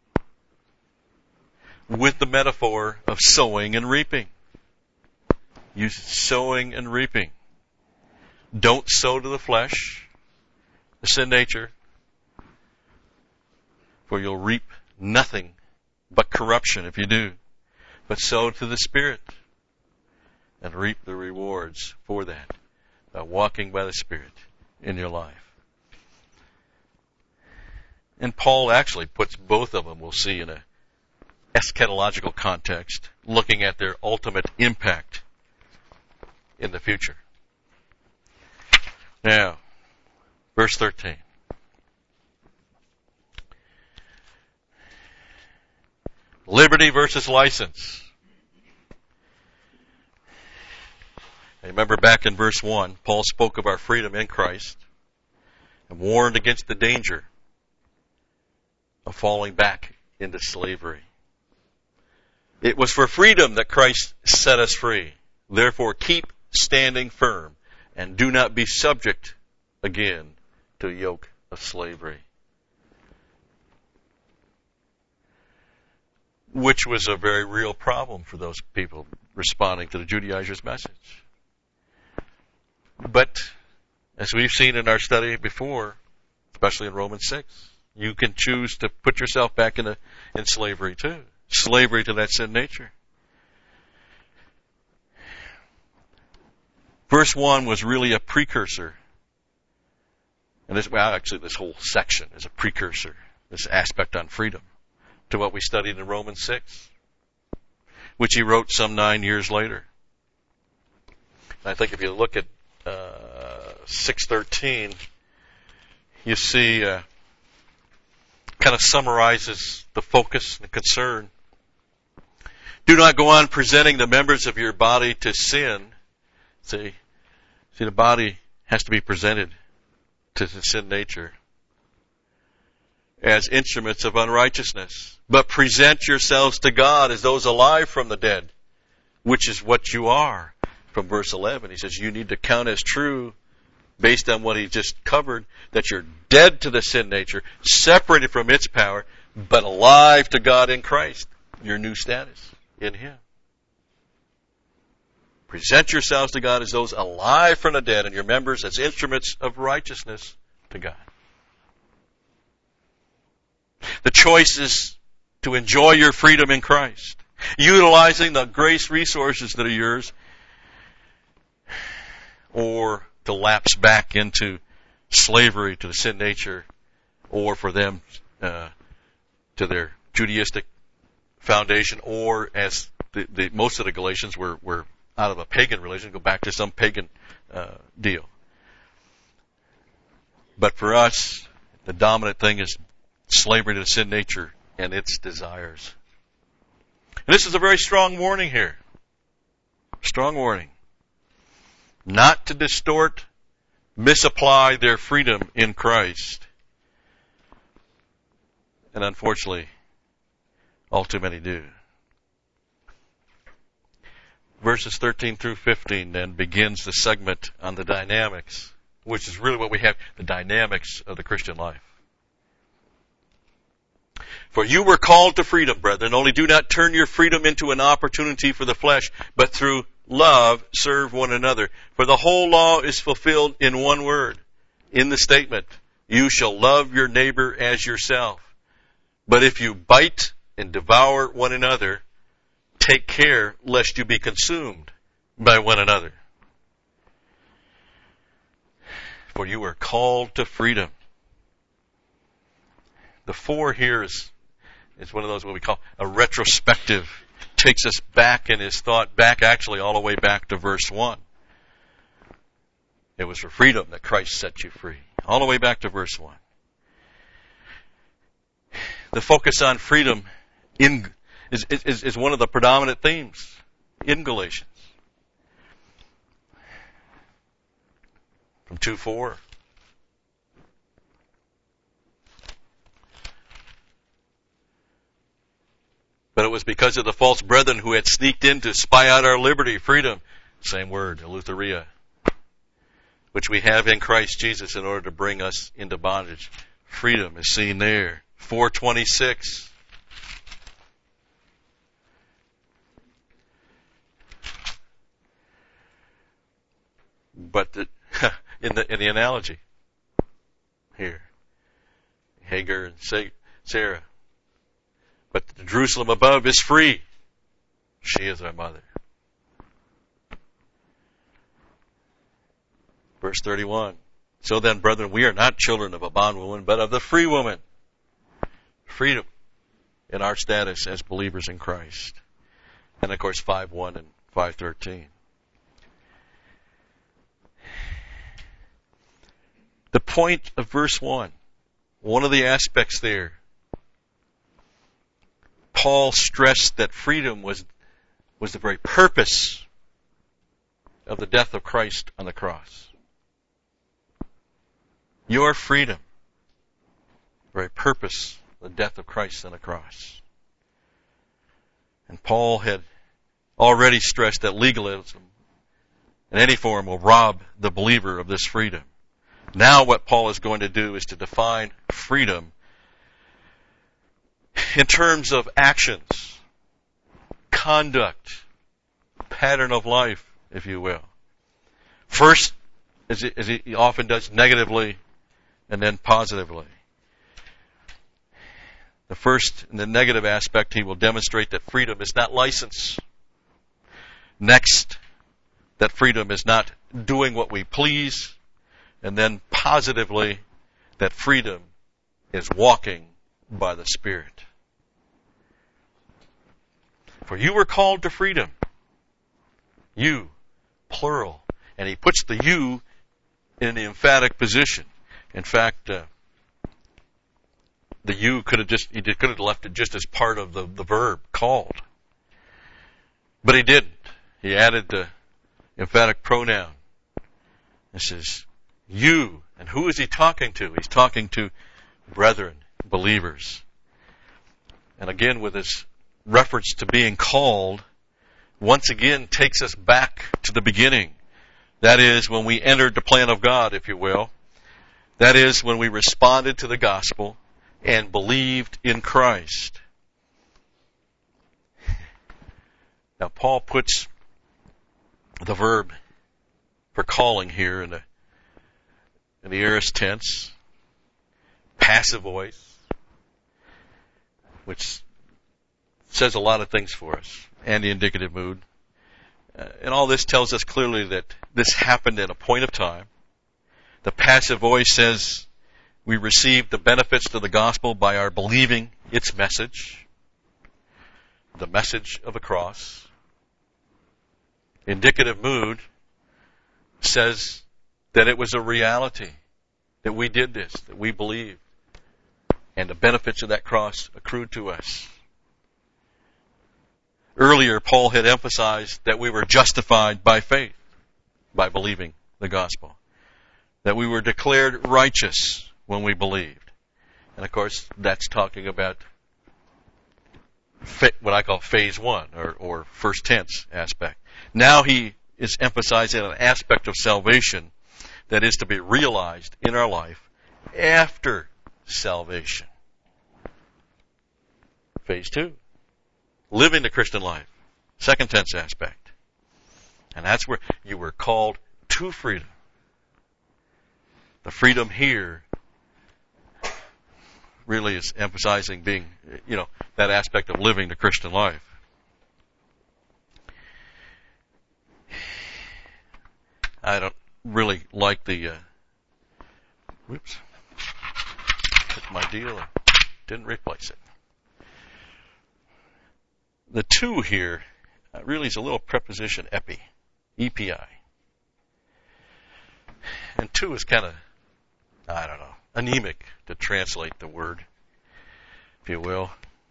with the metaphor of sowing and reaping. You sowing and reaping. Don't sow to the flesh, the sin nature, for you'll reap nothing but corruption if you do. But sow to the Spirit and reap the rewards for that by walking by the Spirit in your life. And Paul actually puts both of them, we'll see, in a eschatological context, looking at their ultimate impact in the future. Now, verse thirteen. Liberty versus license. Remember back in verse one, Paul spoke of our freedom in Christ and warned against the danger of falling back into slavery. It was for freedom that Christ set us free. Therefore, keep standing firm and do not be subject again to a yoke of slavery. Which was a very real problem for those people responding to the Judaizers' message. But, as we've seen in our study before, especially in Romans six, you can choose to put yourself back in, a, in slavery too. Slavery to that sin nature. Verse one was really a precursor. And this, well, actually this whole section is a precursor, this aspect on freedom, to what we studied in Romans six, which he wrote some nine years later. And I think if you look at uh, six thirteen, you see uh, kind of summarizes the focus and concern. Do not go on presenting the members of your body to sin. See, see, the body has to be presented to the sin nature as instruments of unrighteousness. But present yourselves to God as those alive from the dead, which is what you are. From verse eleven, he says you need to count as true, based on what he just covered, that you're dead to the sin nature, separated from its power, but alive to God in Christ, your new status in him. Present yourselves to God as those alive from the dead, and your members as instruments of righteousness to God. The choice is to enjoy your freedom in Christ, utilizing the grace resources that are yours, or to lapse back into slavery to the sin nature, or for them uh, to their Judaistic foundation, or as the, the most of the Galatians were, were out of a pagan religion, go back to some pagan uh, deal. But for us, the dominant thing is slavery to the sin nature and its desires. And this is a very strong warning here. Strong warning. Not to distort, misapply their freedom in Christ. And unfortunately, all too many do. Verses thirteen through fifteen then begins the segment on the dynamics, which is really what we have, the dynamics of the Christian life. For you were called to freedom, brethren, only do not turn your freedom into an opportunity for the flesh, but through love serve one another. For the whole law is fulfilled in one word, in the statement, you shall love your neighbor as yourself. But if you bite and devour one another, take care lest you be consumed by one another. For you are called to freedom. The four here is, is one of those what we call a retrospective. Takes us back in his thought, back actually all the way back to verse one. It was for freedom that Christ set you free. All the way back to verse one. The focus on freedom in is, is, is one of the predominant themes in Galatians. From two four. But it was because of the false brethren who had sneaked in to spy out our liberty, freedom, same word, eleutheria, which we have in Christ Jesus in order to bring us into bondage. Freedom is seen there. four twenty-six. But the, in the in the analogy here, Hagar and Sarah. But the Jerusalem above is free. She is our mother. Verse thirty-one. So then, brethren, we are not children of a bondwoman, but of the free woman. Freedom in our status as believers in Christ. And of course, five one and five thirteen. The point of verse one, one of the aspects there, Paul stressed that freedom was, was the very purpose of the death of Christ on the cross. Your freedom, the very purpose of the death of Christ on the cross. And Paul had already stressed that legalism in any form will rob the believer of this freedom. Now what Paul is going to do is to define freedom in terms of actions, conduct, pattern of life, if you will. First, as he often does, negatively, and then positively. The first, in the negative aspect, he will demonstrate that freedom is not license. Next, that freedom is not doing what we please. And then positively, that freedom is walking by the Spirit. For you were called to freedom. You, plural. And he puts the you in the emphatic position. In fact, uh, the you could have just, he could have left it just as part of the, the verb, called. But he didn't. He added the emphatic pronoun. It says, you. And who is he talking to? He's talking to brethren, believers. And again, with his reference to being called, once again takes us back to the beginning. That is, when we entered the plan of God, if you will. That is, when we responded to the gospel and believed in Christ. Now, Paul puts the verb for calling here in the in the aorist tense, passive voice, which says a lot of things for us, and the indicative mood. Uh, and all this tells us clearly that this happened at a point of time. The passive voice says we received the benefits of the gospel by our believing its message, the message of the cross. Indicative mood says that it was a reality, that we did this, that we believed, and the benefits of that cross accrued to us. Earlier, Paul had emphasized that we were justified by faith, by believing the gospel, that we were declared righteous when we believed. And of course, that's talking about what I call phase one, or, or first tense aspect. Now he is emphasizing an aspect of salvation that is to be realized in our life after salvation. Phase two, living the Christian life, second tense aspect. And that's where you were called to freedom. The freedom here really is emphasizing being, you know, that aspect of living the Christian life. I don't really like the, uh, whoops, took my deal and didn't replace it. The two here uh, really is a little preposition epi, E P I. And two is kind of, I don't know, anemic to translate the word, if you will.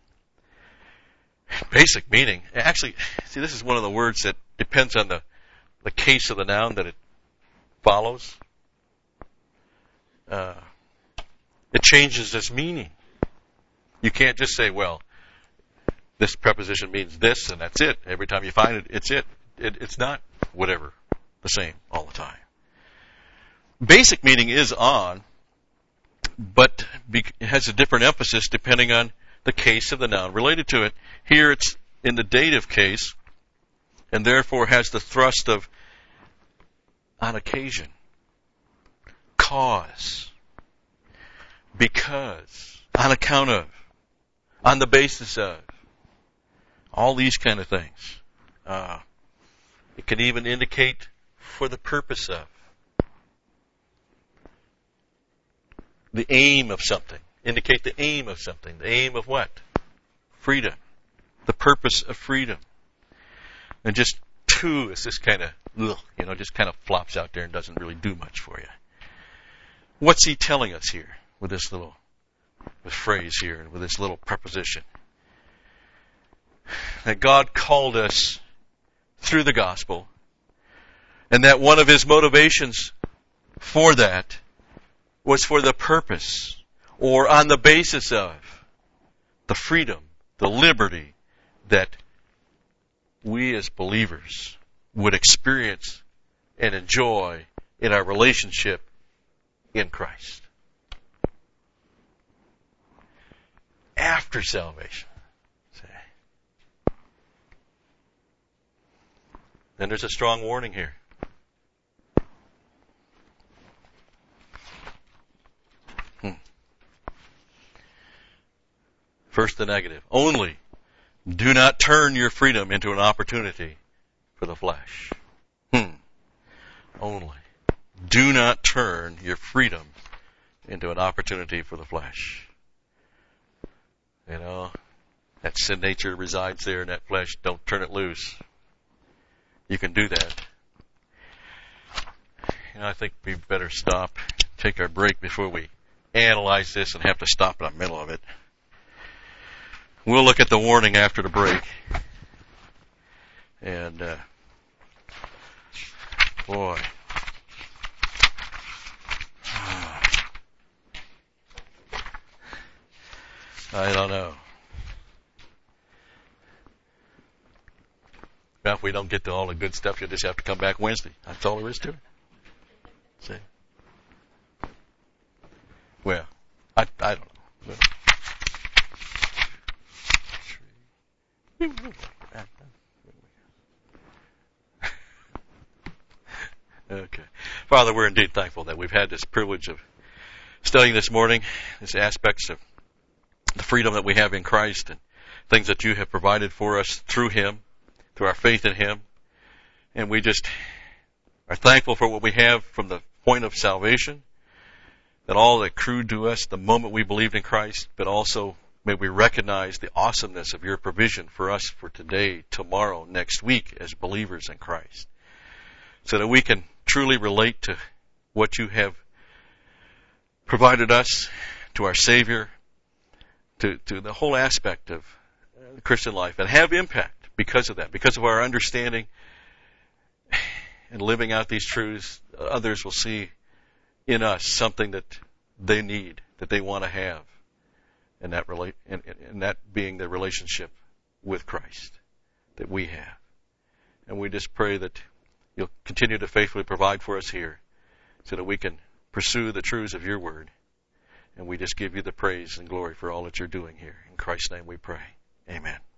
Basic meaning, actually, see, this is one of the words that depends on the, the case of the noun that it follows. Uh, it changes its meaning. You can't just say, well, this preposition means this and that's it. Every time you find it, it's it. it it's not whatever, the same all the time. Basic meaning is on, but it has a different emphasis depending on the case of the noun related to it. Here it's in the dative case, and therefore has the thrust of on occasion, cause, because, on account of, on the basis of, all these kind of things. Uh, it can even indicate for the purpose of, the aim of something. Indicate the aim of something. The aim of what? Freedom. The purpose of freedom. And just two is this kind of, ugh, you know, just kind of flops out there and doesn't really do much for you. What's he telling us here with this little this phrase here, with this little preposition? That God called us through the gospel, and that one of his motivations for that was for the purpose, or on the basis of, the freedom, the liberty that we as believers would experience and enjoy in our relationship in Christ. After salvation. See? Then there's a strong warning here. Hmm. First, the negative. Only do not turn your freedom into an opportunity for the flesh. Hmm. Only. Do not turn your freedom into an opportunity for the flesh. You know, that sin nature resides there in that flesh. Don't turn it loose. You can do that. You know, I think we better stop, take our break before we analyze this and have to stop in the middle of it. We'll look at the warning after the break. And, uh, boy. I don't know. Well, if we don't get to all the good stuff, you'll just have to come back Wednesday. That's all there is to it. See? Well, I, I don't know. Okay. Father, we're indeed thankful that we've had this privilege of studying this morning, these aspects of the freedom that we have in Christ and things that you have provided for us through Him, through our faith in Him. And we just are thankful for what we have from the point of salvation, that all that accrued to us the moment we believed in Christ, but also may we recognize the awesomeness of your provision for us for today, tomorrow, next week as believers in Christ, so that we can truly relate to what you have provided us, to our Savior, to, to the whole aspect of the Christian life, and have impact because of that, because of our understanding and living out these truths. Others will see in us something that they need, that they want to have, and that relate, and, and that being the relationship with Christ that we have. And we just pray that you'll continue to faithfully provide for us here, so that we can pursue the truths of your word. And we just give you the praise and glory for all that you're doing here. In Christ's name we pray. Amen.